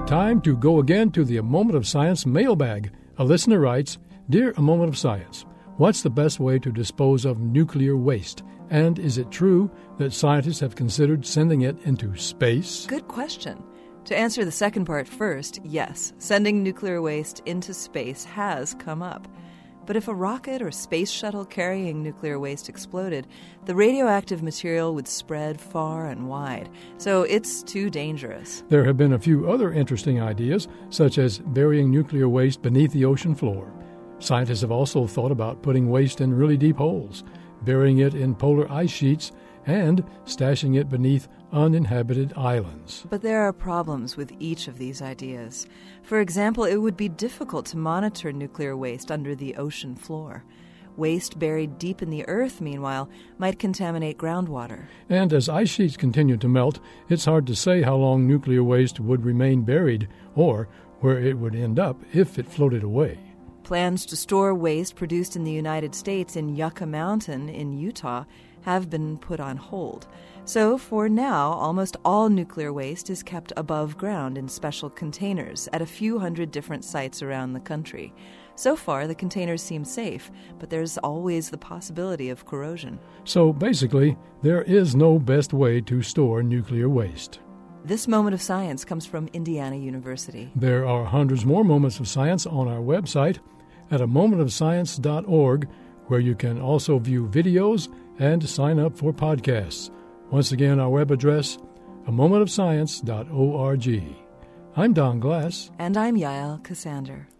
Time to go again to the A Moment of Science mailbag. A listener writes, Dear A Moment of Science, what's the best way to dispose of nuclear waste? And is it true that scientists have considered sending it into space? Good question. To answer the second part first, yes, sending nuclear waste into space has come up. But if a rocket or space shuttle carrying nuclear waste exploded, the radioactive material would spread far and wide, so it's too dangerous. There have been a few other interesting ideas, such as burying nuclear waste beneath the ocean floor. Scientists have also thought about putting waste in really deep holes, burying it in polar ice sheets, and stashing it beneath uninhabited islands. But there are problems with each of these ideas. For example, it would be difficult to monitor nuclear waste under the ocean floor. Waste buried deep in the earth, meanwhile, might contaminate groundwater. And as ice sheets continue to melt, it's hard to say how long nuclear waste would remain buried or where it would end up if it floated away. Plans to store waste produced in the United States in Yucca Mountain in Utah have been put on hold. So for now, almost all nuclear waste is kept above ground in special containers at a few hundred different sites around the country. So far, the containers seem safe, but there's always the possibility of corrosion. So basically, there is no best way to store nuclear waste. This Moment of Science comes from Indiana University. There are hundreds more moments of science on our website at amomentofscience.org, where you can also view videos and sign up for podcasts. Once again, our web address, amomentofscience.org. I'm Don Glass. And I'm Yael Cassander.